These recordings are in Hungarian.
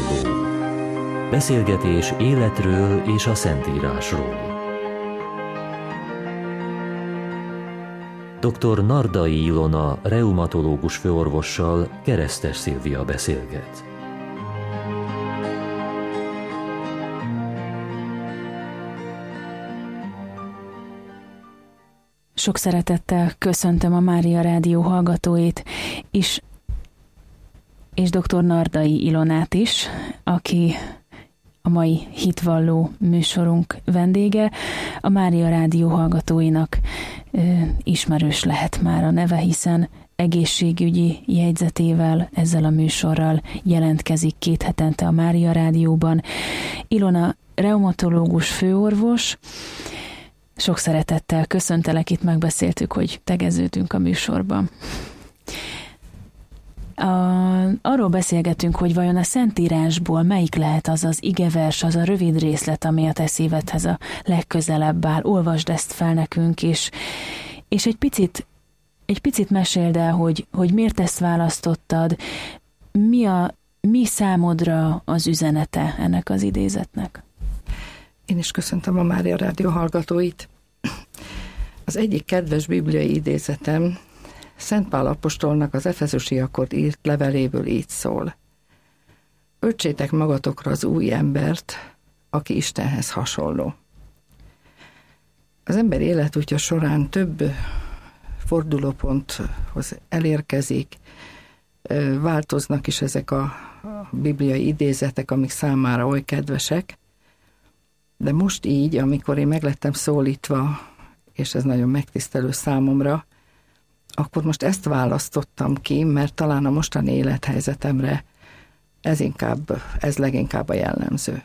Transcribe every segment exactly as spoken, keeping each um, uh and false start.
Halló. Beszélgetés életről és a Szentírásról. doktor Nardai Ilona reumatológus főorvossal Keresztes Szilvia beszélget. Sok szeretettel köszöntöm a Mária Rádió hallgatóit is, és doktor Nardai Ilonát is, aki a mai hitvalló műsorunk vendége. A Mária Rádió hallgatóinak ö, ismerős lehet már a neve, hiszen egészségügyi jegyzetével, ezzel a műsorral jelentkezik két hetente a Mária Rádióban. Ilona reumatológus főorvos. Sok szeretettel köszöntelek, itt megbeszéltük, hogy tegeződünk a műsorban. A, arról beszélgetünk, hogy vajon a Szentírásból melyik lehet az az igevers, az a rövid részlet, ami a te szívedhez a legközelebb áll. Olvasd ezt fel nekünk, és, és egy picit, egy picit meséld el, hogy, hogy miért ezt választottad, mi, a, mi számodra az üzenete ennek az idézetnek. Én is köszöntöm a Mária Rádió hallgatóit. Az egyik kedves bibliai idézetem Szent Pál apostolnak az efezusiakhoz írt leveléből így szól. Öltsétek magatokra az új embert, aki Istenhez hasonló. Az ember életútja során több fordulóponthoz elérkezik, változnak is ezek a bibliai idézetek, amik számára oly kedvesek, de most így, amikor én meglettem szólítva, és ez nagyon megtisztelő számomra, akkor most ezt választottam ki, mert talán a mostani élethelyzetemre ez inkább, ez leginkább a jellemző.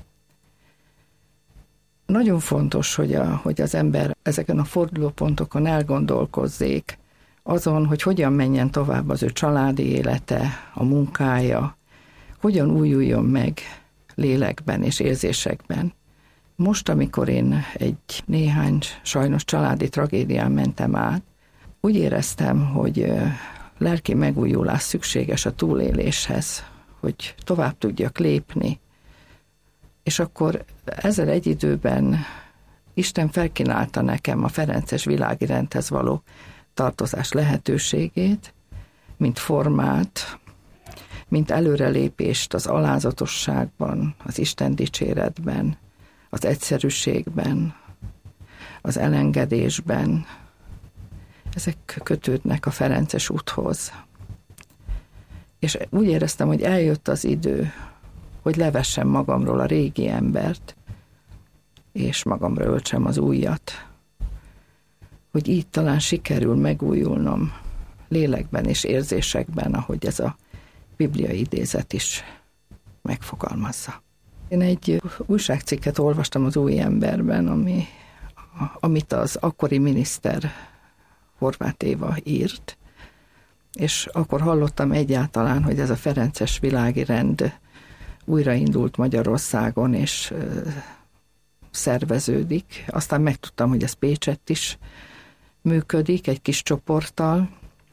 Nagyon fontos, hogy, a, hogy az ember ezeken a fordulópontokon elgondolkozzék azon, hogy hogyan menjen tovább az ő családi élete, a munkája, hogyan újuljon meg lélekben és érzésekben. Most, amikor én egy néhány sajnos családi tragédián mentem át, úgy éreztem, hogy lelki megújulás szükséges a túléléshez, hogy tovább tudjak lépni. És akkor ezzel egy időben Isten felkínálta nekem a ferences világi rendhez való tartozás lehetőségét, mint formát, mint előrelépést az alázatosságban, az Isten dicséretben, az egyszerűségben, az elengedésben. Ezek kötődnek a ferences úthoz. És úgy éreztem, hogy eljött az idő, hogy levessem magamról a régi embert, és magamra öltsem az újat. Hogy így talán sikerül megújulnom lélekben és érzésekben, ahogy ez a bibliai idézet is megfogalmazza. Én egy újságcikket olvastam az Új Emberben, ami, amit az akkori miniszter Horváth Éva írt, és akkor hallottam egyáltalán, hogy ez a ferences világi rend újraindult Magyarországon, és szerveződik. Aztán megtudtam, hogy ez Pécsett is működik, egy kis csoporttal,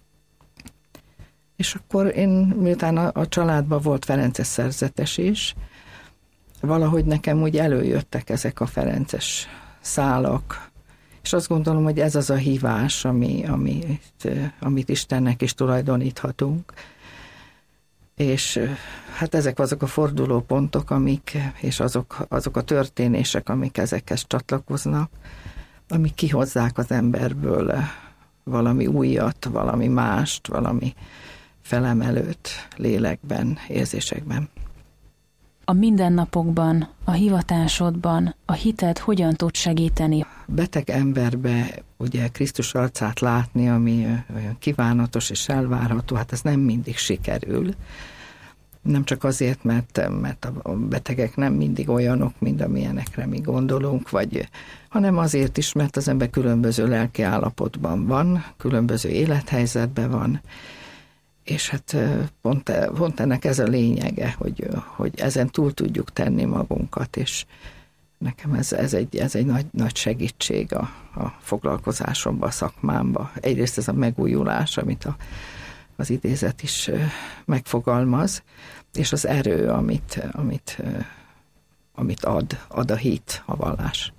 és akkor én, miután a, a családban volt ferences szerzetes is, valahogy nekem úgy előjöttek ezek a ferences szálak, és azt gondolom, hogy ez az a hívás, ami, amit, amit Istennek is tulajdoníthatunk. És hát ezek azok a fordulópontok, amik, és azok, azok a történések, amik ezekhez csatlakoznak, amik kihozzák az emberből valami újat, valami mást, valami felemelőt lélekben, érzésekben. A mindennapokban, a hivatásodban a hited hogyan tud segíteni? Beteg emberbe ugye Krisztus arcát látni, ami olyan kívánatos és elvárható, hát ez nem mindig sikerül. Nem csak azért, mert, mert a betegek nem mindig olyanok, mint amilyenekre mi gondolunk, vagy, hanem azért is, mert az ember különböző lelki állapotban van, különböző élethelyzetben van, és hát pont, pont ennek ez a lényege, hogy, hogy ezen túl tudjuk tenni magunkat, és nekem ez, ez egy, ez egy nagy, nagy segítség a, a foglalkozásomban, a szakmámban. Egyrészt ez a megújulás, amit a, az idézet is megfogalmaz, és az erő, amit, amit, amit ad, ad a hit, a vallás.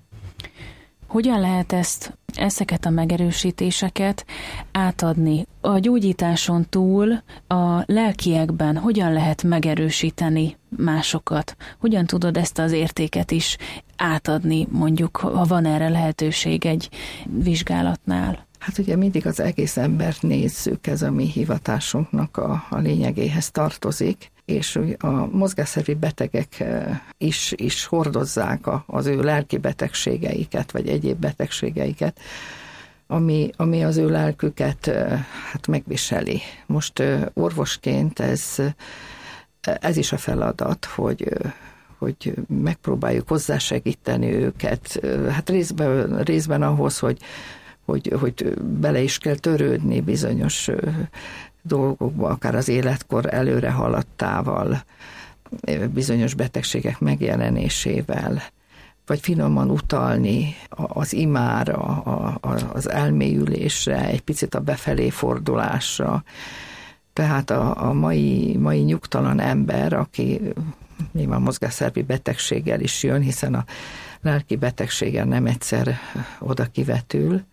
Hogyan lehet ezt, ezeket a megerősítéseket átadni? A gyógyításon túl a lelkiekben hogyan lehet megerősíteni másokat? Hogyan tudod ezt az értéket is átadni, mondjuk, ha van erre lehetőség egy vizsgálatnál? Hát ugye mindig az egész embert nézzük, ez a mi hivatásunknak a, a lényegéhez tartozik, és a mozgásszervi betegek is, is hordozzák a, az ő lelki betegségeiket, vagy egyéb betegségeiket, ami, ami az ő lelküket hát megviseli. Most orvosként ez, ez is a feladat, hogy hogy megpróbáljuk hozzásegíteni őket, hát részben, részben ahhoz, hogy Hogy, hogy bele is kell törődni bizonyos dolgokba, akár az életkor előre haladtával, bizonyos betegségek megjelenésével, vagy finoman utalni az imára, az elmélyülésre, egy picit a befelé fordulásra. Tehát a, a mai, mai nyugtalan ember, aki nyilván mozgásszervi betegséggel is jön, hiszen a lelki betegséggel nem egyszer oda kivetül,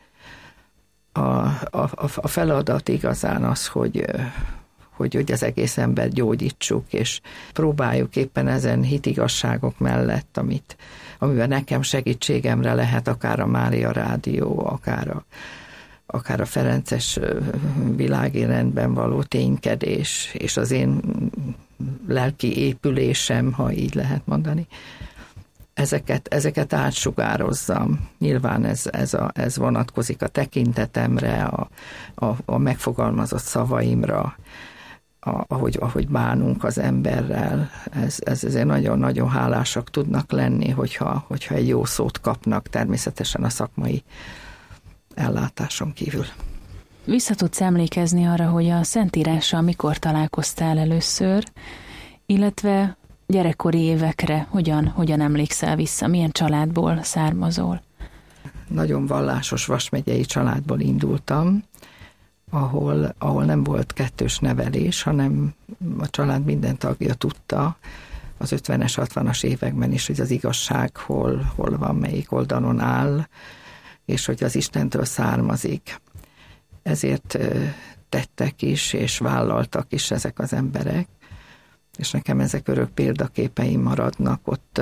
A, a, a feladat igazán az, hogy, hogy, hogy az egész embert gyógyítsuk, és próbáljuk éppen ezen hitigazságok mellett, amit, amivel nekem segítségemre lehet, akár a Mária Rádió, akár a, akár a ferences világérendben való ténykedés, és az én lelki épülésem, ha így lehet mondani, Ezeket, ezeket átsugározzam. Nyilván ez, ez, a, ez vonatkozik a tekintetemre, a, a, a megfogalmazott szavaimra, a, ahogy, ahogy bánunk az emberrel. Ez, ez ezért nagyon-nagyon hálásak tudnak lenni, hogyha, hogyha egy jó szót kapnak, természetesen a szakmai ellátáson kívül. Vissza tudsz emlékezni arra, hogy a Szentírással mikor találkoztál először, illetve gyerekkori évekre hogyan, hogyan emlékszel vissza, milyen családból származol? Nagyon vallásos vasmegyei családból indultam, ahol, ahol nem volt kettős nevelés, hanem a család minden tagja tudta az ötvenes, hatvanas években is, hogy az igazság hol, hol van, melyik oldalon áll, és hogy az Istentől származik. Ezért tettek is, és vállaltak is ezek az emberek, és nekem ezek örök példaképeim maradnak ott,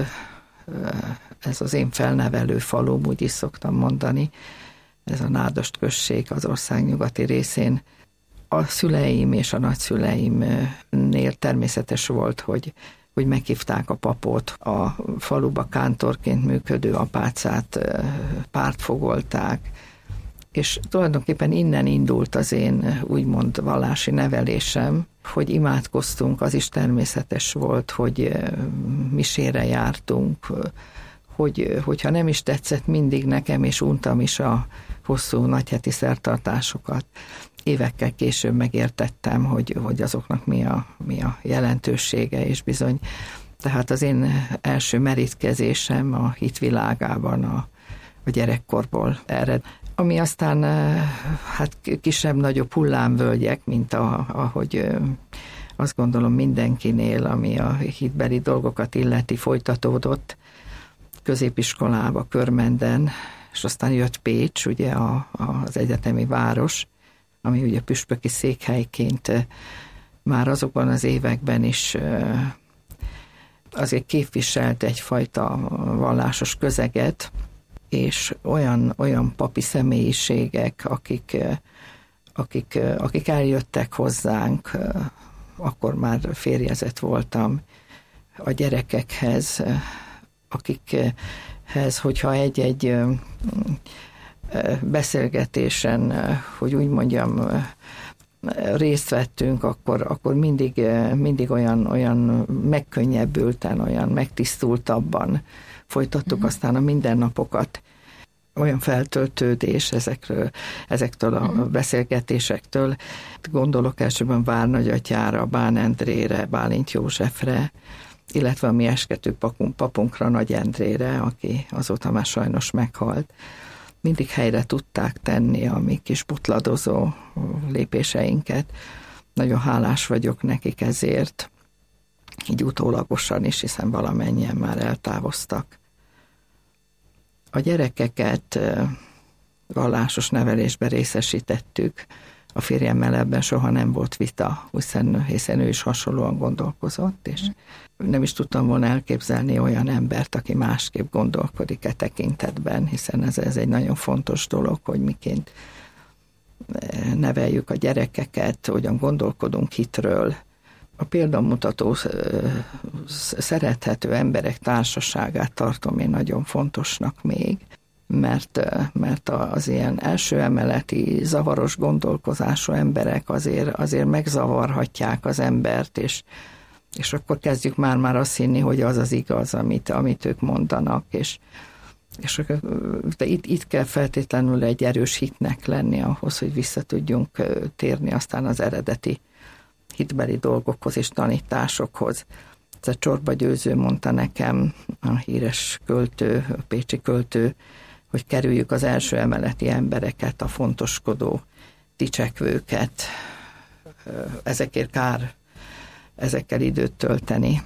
ez az én felnevelő falum, úgy is szoktam mondani, ez a Nádast község az ország nyugati részén. A szüleim és a nagyszüleimnél természetes volt, hogy, hogy meghívták a papot, a faluba kántorként működő apácát pártfogolták, és tulajdonképpen innen indult az én úgymond vallási nevelésem, hogy imádkoztunk, az is természetes volt, hogy misére jártunk, hogy, hogyha nem is tetszett mindig nekem, és untam is a hosszú nagyheti szertartásokat, évekkel később megértettem, hogy, hogy azoknak mi a, mi a jelentősége, és bizony, tehát az én első merítkezésem a hitvilágában a, a gyerekkorból ered. Ami aztán hát kisebb-nagyobb hullámvölgyek, mint a, ahogy azt gondolom mindenkinél, ami a hitbeli dolgokat illeti, folytatódott középiskolába, Körmenden, és aztán jött Pécs, ugye a, az egyetemi város, ami ugye püspöki székhelyként már azokban az években is azért képviselt egyfajta vallásos közeget, és olyan, olyan papi személyiségek, akik, akik, akik eljöttek hozzánk, akkor már férjezett voltam, a gyerekekhez, akikhez, hogyha egy-egy beszélgetésen, hogy úgy mondjam, részt vettünk, akkor, akkor mindig, mindig olyan, olyan megkönnyebbülten, olyan megtisztultabban folytattuk uh-huh. aztán a mindennapokat. Olyan feltöltődés ezekről, ezektől a uh-huh. beszélgetésektől. Gondolok elsőben Várnagyatyára, Bán Endrére, Bálint Józsefre, illetve a mi eskető papunkra, Nagy Endrére, aki azóta már sajnos meghalt. mindig helyre tudták tenni a mi kis botladozó lépéseinket. Nagyon hálás vagyok nekik ezért, így utólagosan is, hiszen valamennyien már eltávoztak. A gyerekeket vallásos nevelésbe részesítettük. A férjemmel ebben soha nem volt vita, hiszen, hiszen ő is hasonlóan gondolkozott, és nem is tudtam volna elképzelni olyan embert, aki másképp gondolkodik e tekintetben, hiszen ez, ez egy nagyon fontos dolog, hogy miként neveljük a gyerekeket, hogyan gondolkodunk hitről. A példamutató, szerethető emberek társaságát tartom én nagyon fontosnak még, mert, mert az ilyen első emeleti, zavaros gondolkozású emberek azért, azért megzavarhatják az embert, és, és akkor kezdjük már-már azt hinni, hogy az az igaz, amit, amit ők mondanak, és, és de itt, itt kell feltétlenül egy erős hitnek lenni ahhoz, hogy vissza tudjunk térni aztán az eredeti hitbeli dolgokhoz és tanításokhoz. Ez a Csorba Győző mondta nekem, a híres költő, a pécsi költő, hogy kerüljük az első emeleti embereket, a fontoskodó dicsekvőket, ezekért kár ezekkel időt tölteni.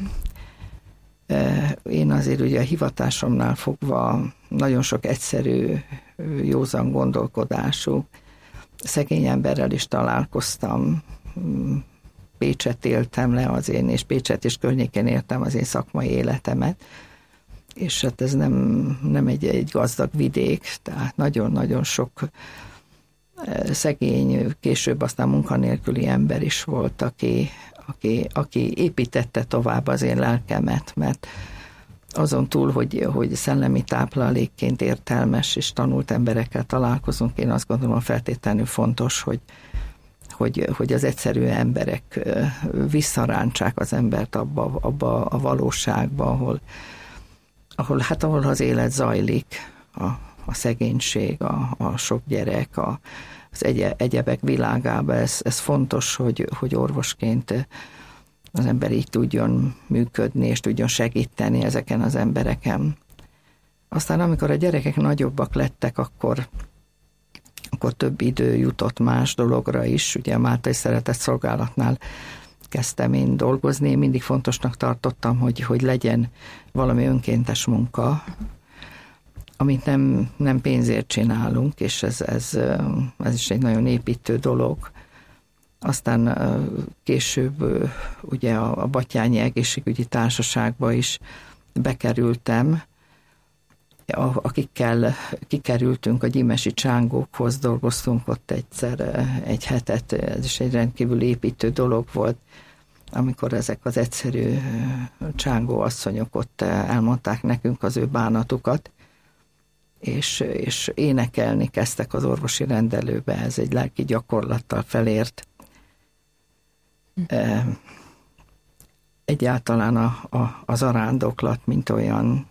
Én azért ugye a hivatásomnál fogva nagyon sok egyszerű, józan gondolkodású, szegény emberrel is találkoztam, Pécset éltem le az én, és Pécset és környékén éltem az én szakmai életemet, és hát ez nem, nem egy, egy gazdag vidék, tehát nagyon-nagyon sok szegény, később aztán munkanélküli ember is volt, aki, aki, aki építette tovább az én lelkemet, mert azon túl, hogy, hogy szellemi táplálékként értelmes és tanult emberekkel találkozunk, én azt gondolom feltétlenül fontos, hogy Hogy, hogy az egyszerű emberek visszarántsák az embert abba, abba a valóságba, ahol, ahol, hát ahol az élet zajlik, a, a szegénység, a, a sok gyerek, a, az egye, egyebek világába. Ez, ez fontos, hogy, hogy orvosként az ember így tudjon működni, és tudjon segíteni ezeken az embereken. Aztán amikor a gyerekek nagyobbak lettek, akkor akkor több idő jutott más dologra is. Ugye a Máltai Szeretett Szolgálatnál kezdtem én dolgozni. Én mindig fontosnak tartottam, hogy, hogy legyen valami önkéntes munka, amit nem, nem pénzért csinálunk, és ez, ez, ez is egy nagyon építő dolog. Aztán később ugye a Batthyányi Egészségügyi Társaságba is bekerültem, akikkel kikerültünk a gyimesi csángókhoz, dolgoztunk ott egyszer egy hetet, ez is egy rendkívül építő dolog volt, amikor ezek az egyszerű csángó asszonyok ott elmondták nekünk az ő bánatukat, és, és énekelni kezdtek az orvosi rendelőbe, ez egy lelki gyakorlattal felért. Egyáltalán a, a, az arándoklat, mint olyan,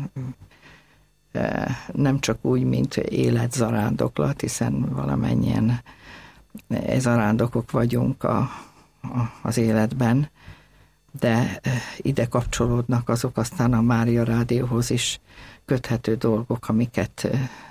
nem csak úgy, mint életzarándoklat, hiszen valamennyien zarándokok vagyunk a, a, az életben, de ide kapcsolódnak azok aztán a Mária Rádióhoz is köthető dolgok, amiket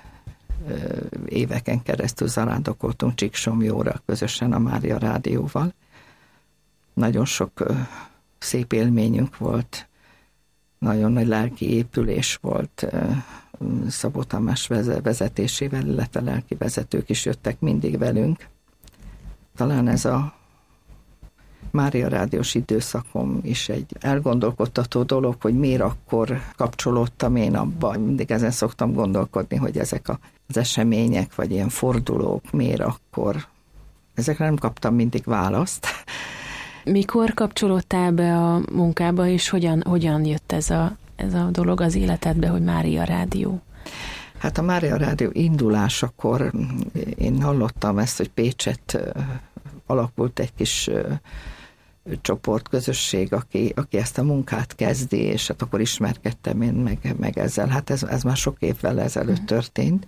éveken keresztül zarándokoltunk Csíksomjóra közösen a Mária Rádióval. Nagyon sok szép élményünk volt, nagyon nagy lelki épülés volt Szabó Tamás vezetésével, illetve lelki vezetők is jöttek mindig velünk. Talán ez a Mária Rádiós időszakom is egy elgondolkodtató dolog, hogy miért akkor kapcsolódtam én abba. Mindig ezen szoktam gondolkodni, hogy ezek az események, vagy ilyen fordulók, miért akkor. Ezekre nem kaptam mindig választ. Mikor kapcsolódtál be a munkába, és hogyan, hogyan jött ez a, ez a dolog az életedbe, hogy Mária Rádió? Hát a Mária Rádió indulásakor én hallottam ezt, hogy Pécsett alakult egy kis csoportközösség, aki, aki ezt a munkát kezdi, és hát akkor ismerkedtem én meg, meg ezzel. Hát ez, ez már sok évvel ezelőtt történt.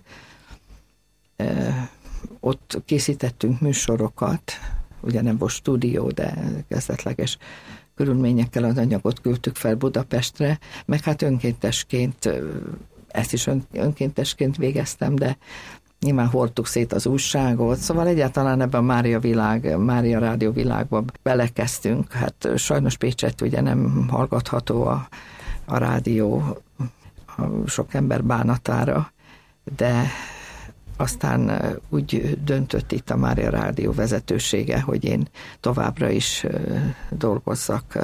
Ott készítettünk műsorokat, ugye nem volt stúdió, de kezdetleges körülményekkel az anyagot küldtük fel Budapestre, meg hát önkéntesként ezt is ön, önkéntesként végeztem, de nyilván hordtuk szét az újságot, szóval egyáltalán ebben a Mária világ, Mária rádió világba belekezdtünk. Hát sajnos Pécsett ugye nem hallgatható a, a rádió a sok ember bánatára, de aztán úgy döntött itt a Mária rádió vezetősége, hogy én továbbra is dolgozzak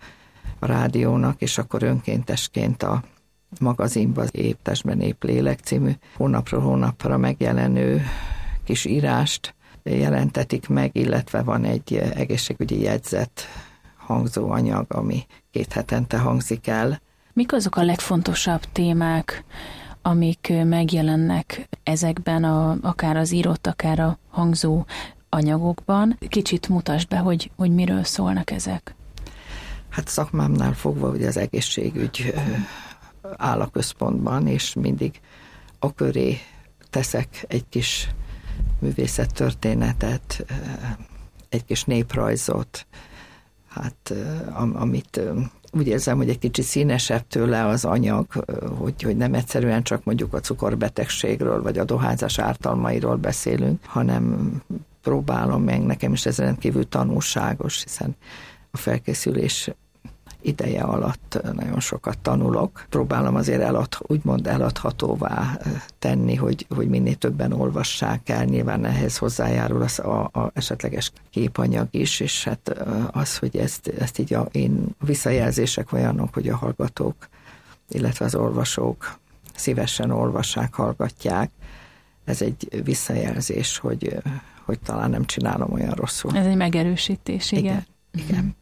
a rádiónak, és akkor önkéntesként a magazinban, Épp testben, épp lélek című hónapról hónapra megjelenő kis írást jelentetik meg, illetve van egy egészségügyi jegyzet hangzóanyag, ami két hetente hangzik el. Mik azok a legfontosabb témák, amik megjelennek ezekben, a, akár az írott, akár a hangzó anyagokban? Kicsit mutasd be, hogy, hogy miről szólnak ezek. Hát szakmámnál fogva ugye az egészségügy áll a központban, és mindig a köré teszek egy kis művészettörténetet, egy kis néprajzot, hát amit úgy érzem, hogy egy kicsit színesebb tőle az anyag, hogy, hogy nem egyszerűen csak mondjuk a cukorbetegségről, vagy a dohányzás ártalmairól beszélünk, hanem próbálom meg, nekem is ez rendkívül tanulságos, hiszen a felkészülés ideje alatt nagyon sokat tanulok. Próbálom azért elad, úgymond eladhatóvá tenni, hogy, hogy minél többen olvassák el. Nyilván ehhez hozzájárul az a, a esetleges képanyag is, és hát az, hogy ezt, ezt így a én visszajelzések olyanok, hogy a hallgatók, illetve az olvasók szívesen olvassák, hallgatják. Ez egy visszajelzés, hogy, hogy talán nem csinálom olyan rosszul. Ez egy megerősítés, igen. Igen, igen.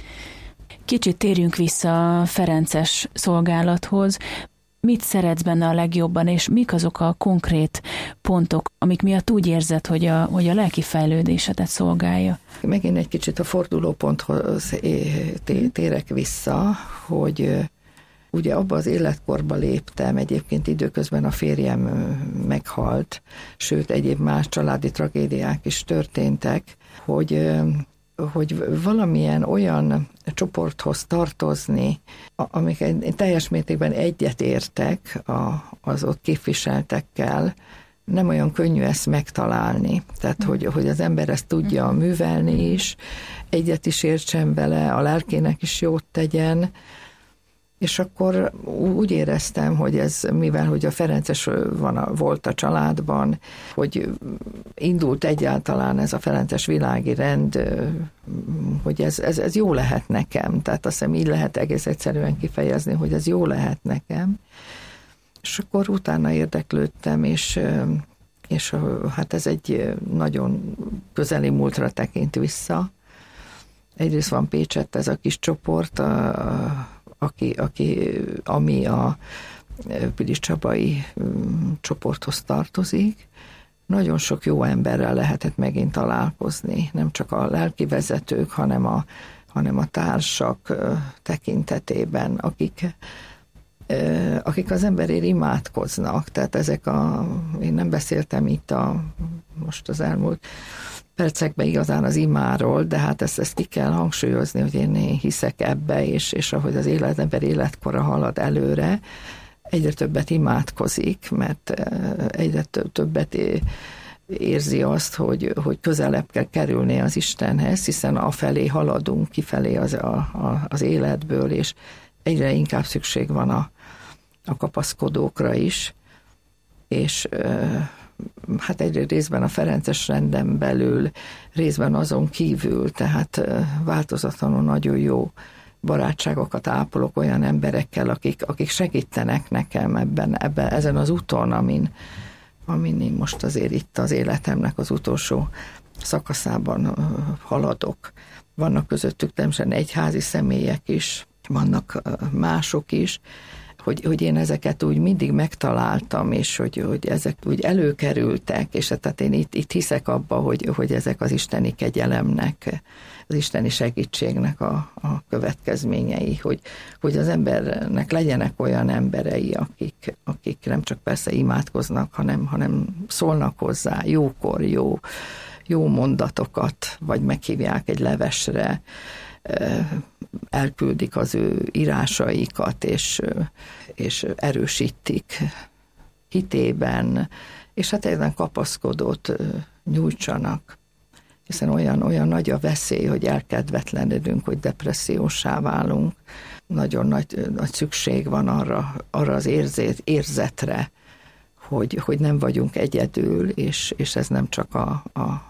Kicsit térjünk vissza a ferences szolgálathoz. Mit szeretsz benne a legjobban, és mik azok a konkrét pontok, amik miatt úgy érzed, hogy a, hogy a lelki fejlődésedet szolgálja? Megint egy kicsit a fordulóponthoz térek vissza, hogy ugye abba az életkorba léptem, egyébként időközben a férjem meghalt, sőt egyéb más családi tragédiák is történtek, hogy hogy valamilyen olyan csoporthoz tartozni, amik én teljes mértékben egyet értek az ott képviseltekkel, nem olyan könnyű ezt megtalálni. Tehát, hogy, hogy az ember ezt tudja művelni is, egyet is értsen vele, a lelkének is jót tegyen, és akkor úgy éreztem, hogy ez, mivel hogy a Ferences van a, volt a családban, hogy indult egyáltalán ez a Ferences világi rend, hogy ez, ez, ez jó lehet nekem. Tehát azt hiszem, így lehet egész egyszerűen kifejezni, hogy ez jó lehet nekem. És akkor utána érdeklődtem, és, és hát ez egy nagyon közeli múltra tekint vissza. Egyrészt van Pécsett ez a kis csoport, a, Aki, aki, ami a Pilis Csabai csoporthoz tartozik. Nagyon sok jó emberrel lehetett megint találkozni, nem csak a lelki vezetők, hanem a, hanem a társak tekintetében, akik, akik az emberért imádkoznak. Tehát ezek a, én nem beszéltem itt a, most az elmúlt percekben igazán az imáról, de hát ezt, ezt ki kell hangsúlyozni, hogy én hiszek ebbe, és, és ahogy az élet, ember életkora halad előre, egyre többet imádkozik, mert egyre többet érzi azt, hogy, hogy közelebb kell kerülni az Istenhez, hiszen afelé haladunk, kifelé az, a, a, az életből, és egyre inkább szükség van a, a kapaszkodókra is, és hát egy részben a ferences renden belül, részben azon kívül, tehát változatlanul nagyon jó barátságokat ápolok olyan emberekkel, akik, akik segítenek nekem ebben, ebben, ezen az úton, amin, amin én most azért itt az életemnek az utolsó szakaszában haladok. Vannak közöttük természetesen egyházi személyek is, vannak mások is, Hogy, hogy én ezeket úgy mindig megtaláltam, és hogy, hogy ezek úgy előkerültek, és tehát én itt, itt hiszek abba, hogy, hogy ezek az isteni kegyelemnek, az isteni segítségnek a, a következményei, hogy, hogy az embernek legyenek olyan emberei, akik, akik nem csak persze imádkoznak, hanem, hanem szólnak hozzá jókor, jó, jó mondatokat, vagy meghívják egy levesre, elküldik az ő írásaikat, és, és erősítik hitében, és hát ezen kapaszkodót nyújtsanak. Hiszen olyan, olyan nagy a veszély, hogy elkedvetlenedünk, hogy depressziósá válunk. Nagyon nagy, nagy szükség van arra, arra az érzét, érzetre, hogy, hogy nem vagyunk egyedül, és, és ez nem csak a, a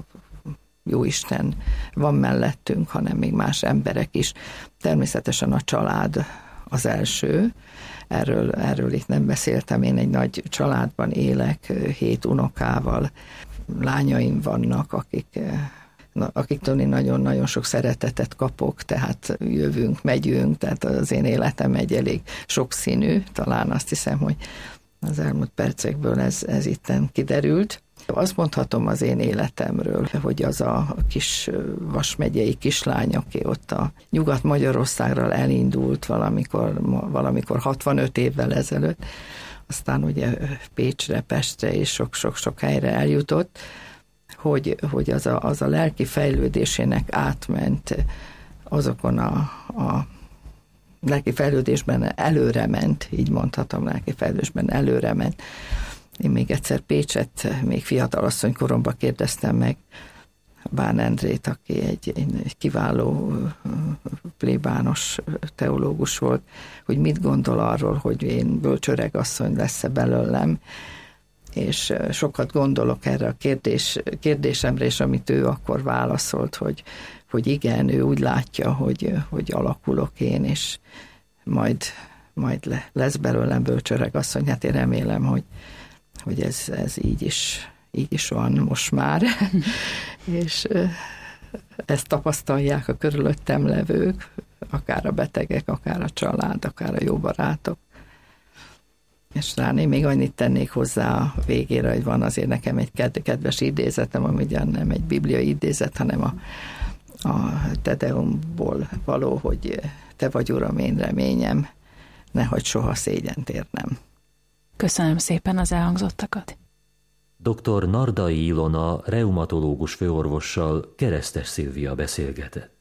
Jóisten van mellettünk, hanem még más emberek is. Természetesen a család az első. Erről, erről itt nem beszéltem. Én egy nagy családban élek, hét unokával. Lányaim vannak, akik, akiktől én nagyon-nagyon sok szeretetet kapok, tehát jövünk, megyünk, tehát az én életem egy elég sokszínű. Talán azt hiszem, hogy az elmúlt percekből ez, ez itten kiderült. Azt mondhatom az én életemről, hogy az a kis Vas megyei kislány, aki ott a Nyugat-Magyarországról elindult valamikor, valamikor hatvanöt évvel ezelőtt, aztán ugye Pécsre, Pestre és sok-sok-sok helyre eljutott, hogy, hogy az, a, az a lelki fejlődésének átment azokon a, a lelki fejlődésben előrement, így mondhatom, lelki fejlődésben előrement. Én még egyszer Pécset, még fiatalasszony koromban kérdeztem meg Bán Endrét, aki egy, egy kiváló plébános teológus volt, hogy mit gondol arról, hogy én bölcsöregasszony lesz-e belőlem, és sokat gondolok erre a kérdés, kérdésemre, és amit ő akkor válaszolt, hogy, hogy igen, ő úgy látja, hogy, hogy alakulok én, és majd, majd le, lesz belőlem bölcsöregasszony. Hát én remélem, hogy, hogy ez, ez így is, így is van most már, és ezt tapasztalják a körülöttem levők, akár a betegek, akár a család, akár a jó barátok. És rá én még annyit tennék hozzá a végére, hogy van azért nekem egy kedves idézetem, ami ugyan nem egy bibliai idézet, hanem a, a Tedeumból való, hogy te vagy Uram, én reményem, ne hagyd soha szégyent érnem. Köszönöm szépen az elhangzottakat. doktor Nardai Ilona reumatológus főorvossal Keresztes Szilvia beszélgetett.